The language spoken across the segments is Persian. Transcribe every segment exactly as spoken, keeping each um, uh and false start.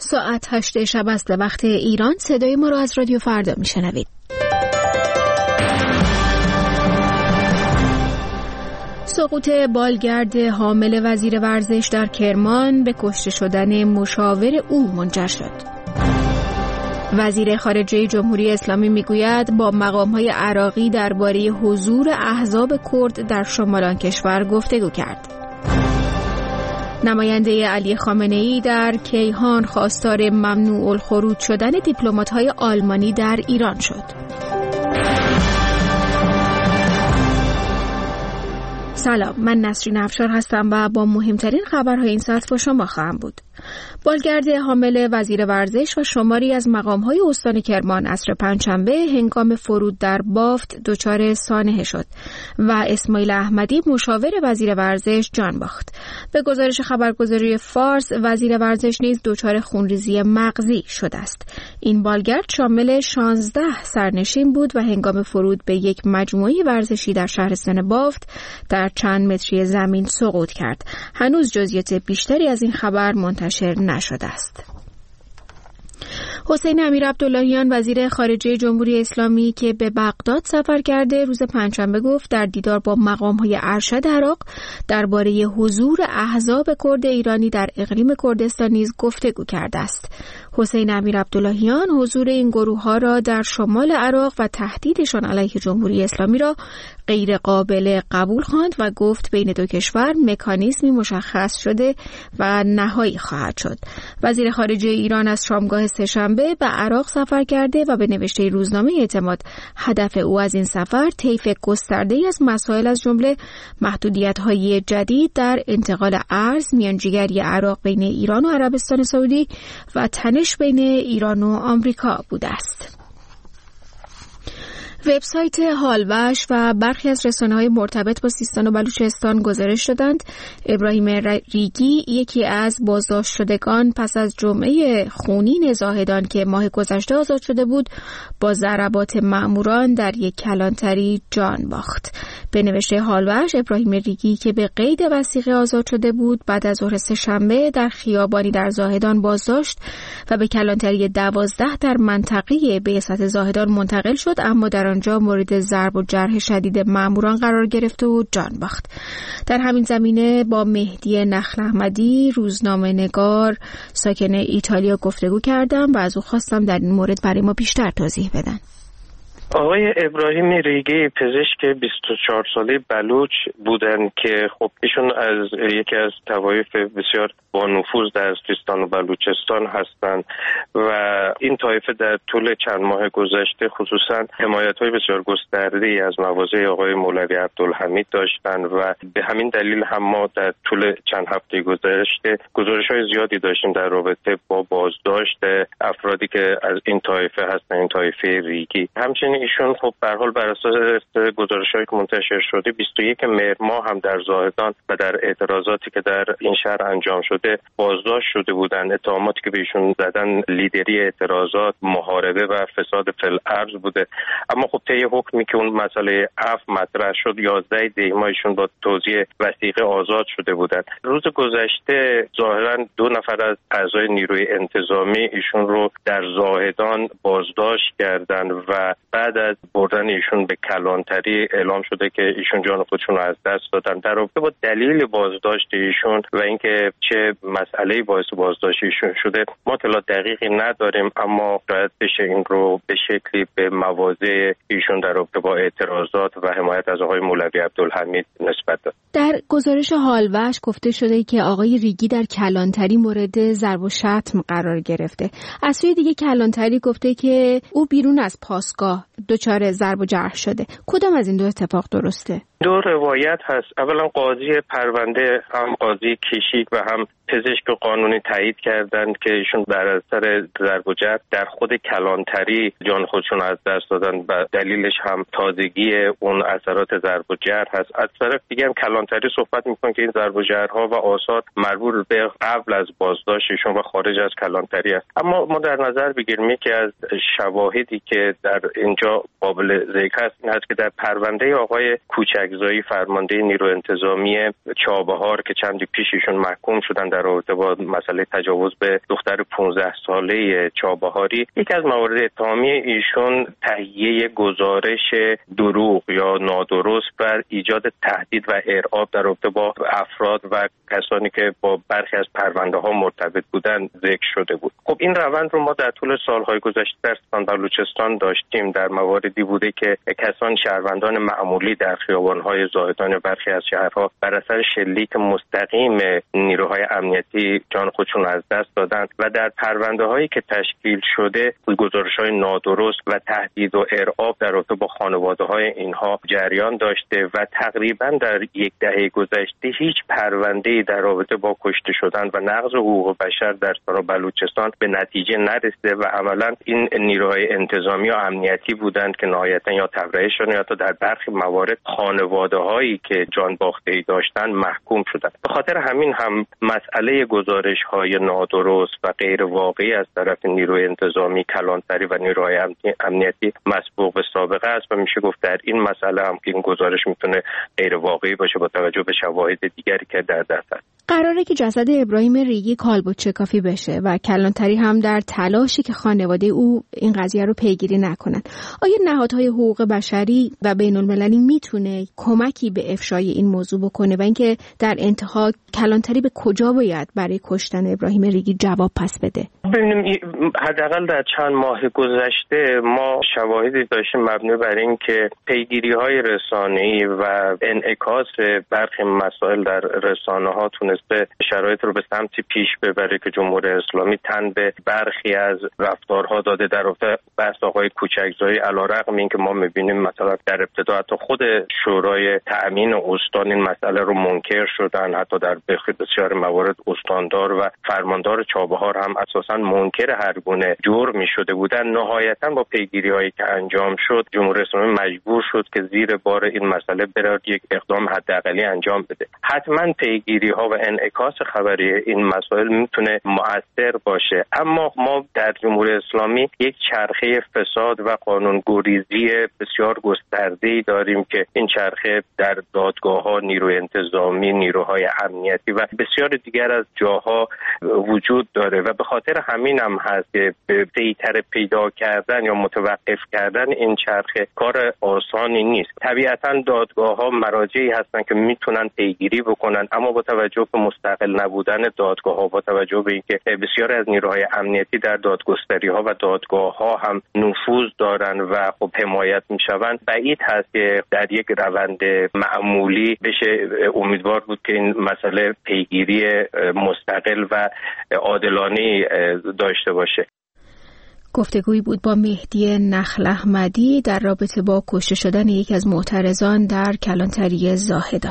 ساعت هشت شب است به وقت ایران. صدای ما را از رادیو فردا میشنوید. سقوط بالگرد حامل وزیر ورزش در کرمان به کشته شدن مشاور او منجر شد. وزیر خارجه جمهوری اسلامی میگوید با مقام‌های عراقی درباره حضور احزاب کرد در شمال آن کشور گفتگو کرد. نماینده علی خامنه‌ای در کیهان خواستار ممنوع الخروج شدن دیپلمات‌های آلمانی در ایران شد. سلام، من نسرین افشار هستم و با مهمترین خبرهای این ساعت با شما خواهم بود. بالگرد حامل وزیر ورزش و شماری از مقام‌های استان کرمان عصر پنجشنبه هنگام فرود در بافت دچار سانحه شد و اسماعیل احمدی مشاور وزیر ورزش جان باخت. به گزارش خبرگزاری فارس، وزیر ورزش نیز دچار خونریزی مغزی شده است. این بالگرد شامل شانزده سرنشین بود و هنگام فرود به یک مجموعه ورزشی در شهرستان بافت در چند متری زمین سقوط کرد. هنوز جزئیات بیشتری از این خبر منتشر نشده است. حسین امیرعبداللهیان وزیر خارجه جمهوری اسلامی که به بغداد سفر کرده روز پنجشنبه گفت در دیدار با مقام‌های ارشد عراق درباره حضور احزاب کرد ایرانی در اقلیم کردستان نیز گفتگو کرده است. حسین امیرعبداللهیان حضور این گروه‌ها را در شمال عراق و تهدیدشان علیه جمهوری اسلامی را غیر قابل قبول خواند و گفت بین دو کشور مکانیزمی مشخص شده و نهایی خواهد شد. وزیر خارجه ایران از شامگاه سه‌شنبه به عراق سفر کرده و به نوشته روزنامه اعتماد هدف او از این سفر طیف گسترده‌ای از مسائل از جمله محدودیت‌های جدید در انتقال ارز، میانجیگری عراق بین ایران و عربستان سعودی و تنش بین ایران و آمریکا بوده است. وبسایت حالوش و برخی از رسانه‌های مرتبط با سیستان و بلوچستان گزارش دادند ابراهیم ریگی، یکی از بازداشت شدگان پس از جمعه خونین زاهدان که ماه گذشته آزاد شده بود، با ضربات مأموران در یک کلانتری جان باخت. به نوشته حالوش، ابراهیم ریگی که به قید وثیقه آزاد شده بود بعد از ظهر سه‌شنبه در خیابانی در زاهدان بازداشت و به کلانتری دوازده در منطقه بعثت زاهدان منتقل شد، اما در آنجا مورد ضرب و جرح شدید مأموران قرار گرفت و جان باخت. در همین زمینه با مهدی نخل احمدی، روزنامه‌نگار ساکن ایتالیا گفتگو کردم و از او خواستم در این مورد برای ما بیشتر توضیح بدن. آقای ابراهیم ریگی پزشک بیست و چهار ساله بلوچ بودن که خب ایشون از یکی از طوایف بسیار با نفوذ در سیستان و بلوچستان هستند و این طایفه در طول چند ماه گذشته خصوصا حمایت‌های بسیار گسترده‌ای از مواضع آقای مولوی عبدالحمید داشتند و به همین دلیل هم ما در طول چند هفته گذشته گزارش‌های زیادی داشتیم در رابطه با بازداشت افرادی که از این طایفه هستند، این طایفه ریگی. همچنین ایشون خب به هر حال بر اساس گزارش‌هایی که منتشر شده بیست و یک مهر ماه هم در زاهدان و در اعتراضاتی که در این شهر انجام شده بازداشت شده بودند. اتهاماتی که بهشون زدن لیدری اعتراضات، محاربه و فساد فی الارض بوده. اما خب طی حکمی که اون مسئله عفو مطرح شد یازده دی ماه ایشون با توزیع وثیقه آزاد شده بودند. روز گذشته ظاهرا دو نفر از اعضای نیروی انتظامی ایشون رو در زاهدان بازداشت کردند و بعد از بردن ایشون به کلانتری اعلام شده که ایشون جان خودشون رو از دست دادن. در رابطه با دلیل بازداشت ایشون و اینکه چه مسئله‌ای باعث بازداشت ایشون شده ما اطلاع دقیقی نداریم، اما شاید بشه این رو به شکلی به مواضع ایشون در رابطه با اعتراضات و حمایت از آقای مولوی عبدالحمید نسبت داد. در گزارش حالوش گفته شده که آقای ریگی در کلانتری مورد ضرب و شتم قرار گرفته. از سوی دیگه کلانتری گفته که او بیرون از پاسگاه دچار ضرب و جرح شده. کدام از این دو اتفاق درسته؟ دو روایت هست. اولا قاضی پرونده هم قاضی کشیک و هم پزشک قانونی تایید کردند که ایشون بر اثر ضرب و جرح در خود کلانتری جان خودشون از دست دادن و دلیلش هم تازگی اون اثرات ضرب و جرح هست. از طرف دیگه هم کلانتری صحبت میکنه که این ضرب و جرح‌ها و آثار مربوط به قبل از بازداشت ایشون و خارج از کلانتری است. اما ما در نظر بگیریم که از شواهدی که در اینجا قابل ذکر است این هست که در پرونده آقای کوچک کوچکزایی فرمانده نیرو انتظامی چابهار که چندی پیش ایشون محکوم شدن در رابطه با مسئله تجاوز به دختر پانزده ساله چابهاری، یکی از موارد اتهامی ایشون تهیه گزارش دروغ یا نادرست بر ایجاد تهدید و ارعاب در رابطه با افراد و کسانی که با برخی از پرونده ها مرتبط بودن ذکر شده بود. خب این روند رو ما در طول سالهای گذشته در استان بلوچستان داشتیم. در مواردی بوده که کسان شهروندان معمولی در خیابان‌های زاهدان برخی از شهرها بر اثر شلیک مستقیم نیروهای امنیتی جان خودشون از دست دادند و در پرونده‌هایی که تشکیل شده گزارش‌های نادرست و تهدید و ارعاب در رابطه با خانواده‌های اینها جریان داشته و تقریباً در یک دهه گذشته هیچ پرونده‌ای در رابطه با کشته شدن و نقض حقوق بشر در استان بلوچستان به نتیجه نرسیده و عملاً این نیروهای انتظامی و امنیتی بودند که نهایتاً یا تبرئه شدند یا تا در برخی موارد خانواده‌هایی که جان باخته‌ای داشتن محکوم شدند. به خاطر همین هم مسئله گزارش‌های نادرست و غیر واقعی از طرف نیروی انتظامی، کلانتری و نیروهای امنیتی مسبوق به سابقه است و میشه گفت در این مسئله هم که این گزارش میتونه غیر واقعی باشه با توجه به شواهد دیگری که در دست است. قراره که جسد ابراهیم ریگی کالبد شکافی بشه و کلانتری هم در تلاشی که خانواده او این قضیه رو پیگیری نکنن. آیا نهادهای حقوق بشری و بین المللی میتونه کمکی به افشای این موضوع بکنه و اینکه در انتها کلانتری به کجا باید برای کشتن ابراهیم ریگی جواب پس بده؟ ببینیم حداقل در چند ماه گذشته ما شواهدی داشتیم مبنی بر این که پیگیری‌های رسانه‌ای و انعکاس برخی مسائل در رسانه‌ها تونسته شرایط رو به سمتی پیش ببره که جمهوری اسلامی تن به برخی از رفتارها داده در رابطه بحث آقای کوچکزایی، علیرغم اینکه ما می‌بینیم مثلا در ابتدا حتی خود شورای تأمین استان این مسئله رو منکر شدن، حتی در بسیار موارد استاندار و فرماندار چابهار هم اساساً منکر هر گونه جرمی شده بودن. نهایتاً با پیگیری‌هایی که انجام شد جمهوری اسلامی مجبور شد که زیر بار این مسئله برای یک اقدام حداقلی انجام بده. حتماً پیگیری‌ها و انعکاس خبری این مسائل میتونه مؤثر باشه، اما ما در جمهوری اسلامی یک چرخه فساد و قانونگریزی بسیار گسترده‌ای داریم که این چرخه در دادگاه‌ها، نیروی انتظامی، نیروهای امنیتی و بسیار دیگر از جاها وجود داره و به خاطر همین هم هست که سریعتر پیدا کردن یا متوقف کردن این چرخه کار آسانی نیست. طبیعتاً دادگاه‌ها مراجعی هستن که میتونن پیگیری بکنن، اما با توجه به مستقل نبودن دادگاه‌ها، با توجه به اینکه بسیار از نیروهای امنیتی در دادگستری‌ها و دادگاه‌ها هم نفوذ دارن و خب حمایت میشوند، بعید هست که در یک روند معمولی بشه امیدوار بود که این مسئله پیگیری مستقل و عادلانه داشته باشه. گفتگویی بود با مهدی نخل احمدی در رابطه با کشته شدن یکی از معترضان در کلانتری زاهدان.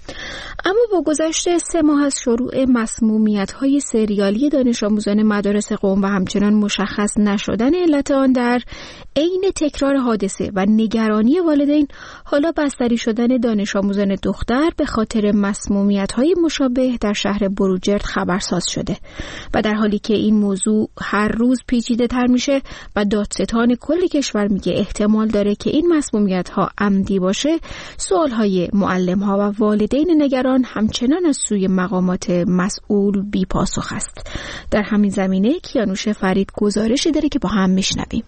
اما با گذشت سه ماه از شروع مسمومیت‌های سریالی دانش آموزان مدارس قم و همچنان مشخص نشدن علت آن در عین تکرار حادثه و نگرانی والدین، حالا بستری شدن دانش آموزان دختر به خاطر مسمومیت‌های مشابه در شهر بروجرد خبرساز شده و در حالی که این موضوع هر روز پیچیده‌تر میشه و دادستان کل کشور میگه احتمال داره که این مسمومیت‌ها عمدی باشه، سوال‌های معلم‌ها و والدین نگران همچنان از سوی مقامات مسئول بی پاسخ است. در همین زمینه کیانوش فرید گزارشی داره که با هم میشنویم.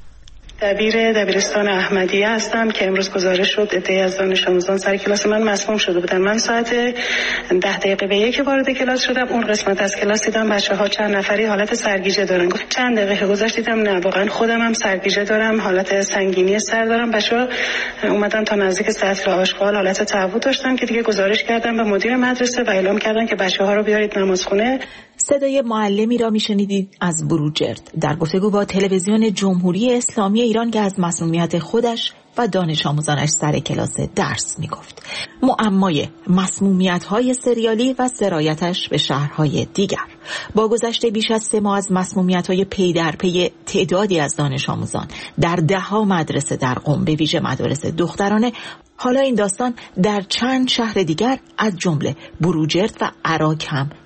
دبیر دبیرستان احمدیه هستم که امروز گزارش شد عده‌ای از دانش آموزان سر کلاس من مسموم شده بودن. من ساعت ده دقیقه به یک وارد کلاس شدم. اون قسمت از کلاس دیدم بچه‌ها چند نفری حالت سرگیجه دارن. چند دقیقه گذشت دیدم نه، واقعا خودم هم سرگیجه دارم، حالت سنگینی سر دارم. بچه‌ها اومدن تا نزدیک سطل آشغال حالت تعود داشتن که دیگه گزارش کردم به مدیر مدرسه و اعلام کردن که بچه‌ها رو بیارید نمازخونه. صدای معلمی را میشنیدید از بروجرد در گفتگو با تلویزیون جمهوری اسلامی ایران که از مسئولیت خودش و دانش آموزانش سر کلاس درس میگفت. معمای مسمومیت‌های سریالی و سرایتش به شهرهای دیگر. با گذشت بیش از سه ماه از مسمومیت‌های پی در پی تعدادی از دانش آموزان در ده‌ها مدرسه در قم به ویژه مدارس دخترانه، حالا این داستان در چند شهر دیگر از جمله بروجرد و عراق هم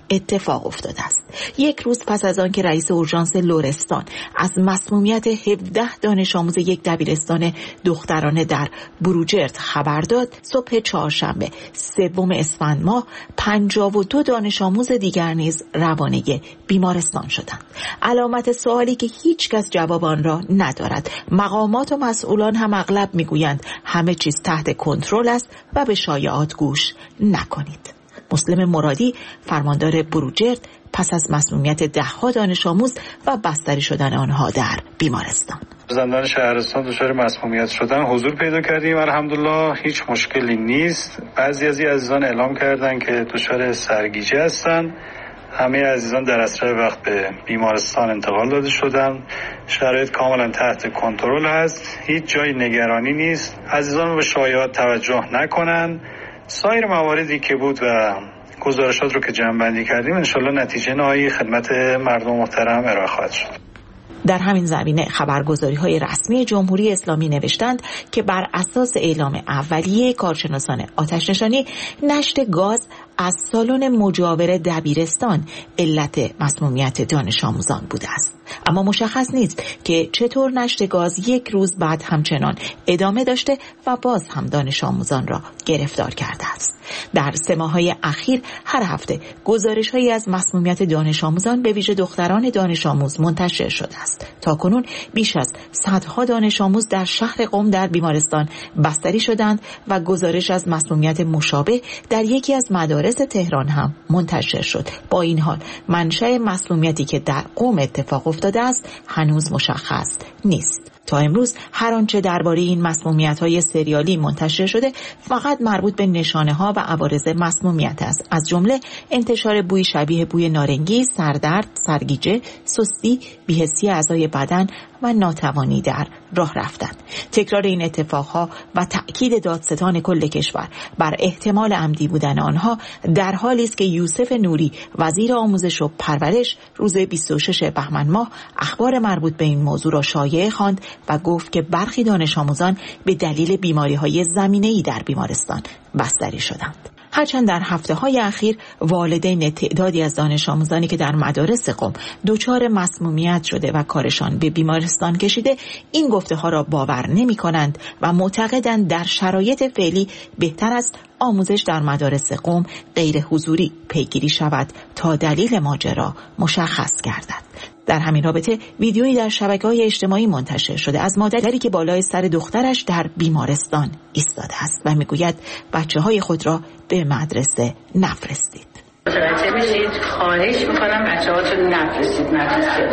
اتفاق افتاده است. یک روز پس از آن که رئیس اورژانس لرستان از مسمومیت هفده دانش آموز یک دبیرستان دخترانه در بروجرد خبر داد، صبح چهارشنبه سوم اسفند ماه پنجاه و دو دانش آموز دیگر نیز روانه بیمارستان شدند. علامت سوالی که هیچ کس جواب آن را ندارد. مقامات و مسئولان هم اغلب میگویند همه چیز تحت کنترل است و به شایعات گوش نکنید. مسلم مرادی، فرماندار بروجرد، پس از مسمومیت ده‌ها دانش آموز و بستری شدن آنها در بیمارستان. زندان شهرستان دچار مسمومیت شدن حضور پیدا کردیم. الحمدلله هیچ مشکلی نیست. بعضی از عزیزان اعلام کردند که دچار سرگیجه هستند. همه عزیزان در اسرع وقت به بیمارستان انتقال داده شدند. شرایط کاملا تحت کنترل است. هیچ جای نگرانی نیست. عزیزان به شایعات توجه نکنند. سایر مواردی که بود و گزارشات رو که جمع‌بندی کردیم انشالله نتیجه نهایی خدمت مردم محترم ارائه خواهد شد. در همین زمینه خبرگزاری‌های رسمی جمهوری اسلامی نوشتند که بر اساس اعلام اولیه کارشناسان آتش‌نشانی، نشت گاز از سالن مجاور دبیرستان علت مسمومیت دانش آموزان بوده است. اما مشخص نیست که چطور نشت گاز یک روز بعد همچنان ادامه داشته و باز هم دانش آموزان را گرفتار کرده است. در سه ماه‌های اخیر هر هفته گزارش‌هایی از مسمومیت دانش آموزان به ویژه دختران دانش آموز منتشر شده است. تاکنون بیش از صدها دانش آموز در شهر قم در بیمارستان بستری شدند و گزارش از مسمومیت مشابه در یکی از مدارس تهران هم منتشر شد. با این حال منشأ مسمومیتی که در قم اتفاق افتاده است هنوز مشخص نیست. تا امروز هر آنچه درباره این مسمومیت‌های سریالی منتشر شده فقط مربوط به نشانه‌ها و عوارض مسمومیت است، از جمله انتشار بوی شبیه بوی نارنگی، سردرد، سرگیجه، سستی، بی‌حسی اعضای بدن و ناتوانی در راه رفتن. تکرار این اتفاقها و تأکید دادستان کل کشور بر احتمال عمدی بودن آنها در حالی است که یوسف نوری وزیر آموزش و پرورش روز بیست و شش بهمن ماه اخبار مربوط به این موضوع را شایعه خواند و گفت که برخی دانش آموزان به دلیل بیماری‌های زمینه‌ای در بیمارستان بستری شدند. هرچند در هفته‌های اخیر والدین تعدادی از دانش آموزانی که در مدارس قم دچار مسمومیت شده و کارشان به بیمارستان کشیده این گفته‌ها را باور نمی‌کنند و معتقدند در شرایط فعلی بهتر است آموزش در مدارس قم غیر حضوری پیگیری شود تا دلیل ماجرا مشخص گردد. در همین رابطه ویدیویی در شبکه‌های اجتماعی منتشر شده از مادری که بالای سر دخترش در بیمارستان ایستاده است و میگوید بچه‌های خود را به مدرسه نفرستید. متوجه بشید، خواهش می‌کنم بچه‌هاتون نفرستید مدرسه.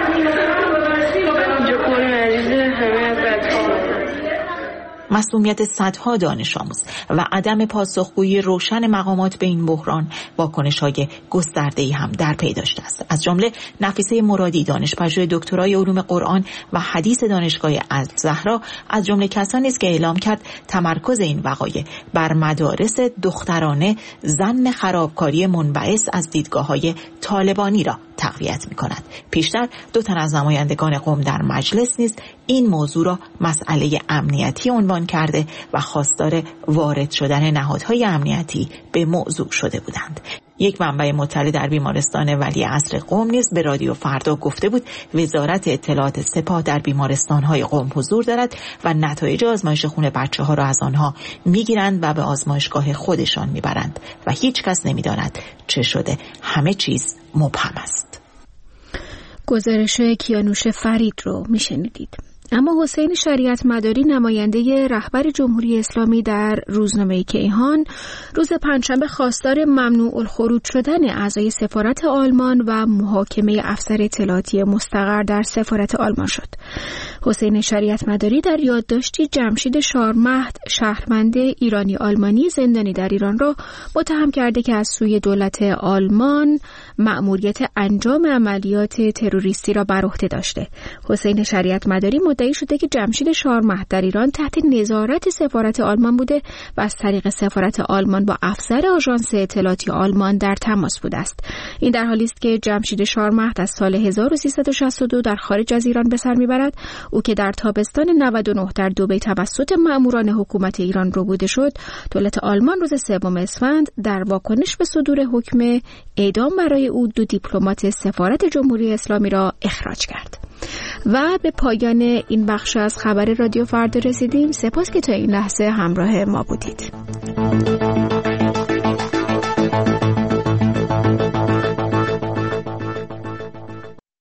مسمومیت صدها دانش آموز و عدم پاسخگویی روشن مقامات به این بحران واکنش‌های گسترده‌ای هم در پی داشته است. از جمله نفیسه مرادی، دانشپژوه دکترای علوم قرآن و حدیث دانشگاه الزهرا، از جمله کسانی است که اعلام کرد تمرکز این وقایع بر مدارس دخترانه ظن خرابکاری منبعث از دیدگاه‌های طالبانی را تقویت می‌کند. پیشتر دو تن از نمایندگان قم در مجلس نیز این موضوع را مسئله امنیتی عنوان کرده و خواستار وارد شدن نهادهای امنیتی به موضوع شده بودند. یک منبع مطلع در بیمارستان ولیعصر قم نیز به رادیو فردا گفته بود وزارت اطلاعات سپاه در بیمارستان‌های قم حضور دارد و نتایج آزمایش خون بچه‌ها را از آنها می‌گیرند و به آزمایشگاه خودشان می‌برند و هیچ کس نمی‌داند چه شده. همه چیز مبهم است. گزارش کیانوش فرید رو میشنیدید. اما حسین شریعت مداری، نماینده رهبر جمهوری اسلامی در روزنامه کیهان، روز پنجشنبه خواستار ممنوع الخروج شدن اعضای سفارت آلمان و محاکمه افسر اطلاعاتی مستقر در سفارت آلمان شد. حسین شریعت مداری در یادداشتی جمشید شارمهد، شهروند ایرانی آلمانی زندانی در ایران را متهم کرده که از سوی دولت آلمان مأموریت انجام عملیات تروریستی را بر عهده داشته. حسین شریعت مداری مدت مدعی شده که جمشید شارمهد در ایران تحت نظارت سفارت آلمان بوده و از طریق سفارت آلمان با افسر آژانس اطلاعاتی آلمان در تماس بوده است. این در حالی است که جمشید شارمهد از سال هزار و سیصد و شصت و دو در خارج از ایران به سر میبرد. او که در تابستان نود و نه در دبی توسط مأموران حکومت ایران ربوده شد، دولت آلمان روز سوم اسفند در واکنش به صدور حکم اعدام برای او دو دیپلمات سفارت جمهوری اسلامی را اخراج کرد. و به پایان این بخش از خبر رادیو فردا رسیدیم. سپاس که تا این لحظه همراه ما بودید.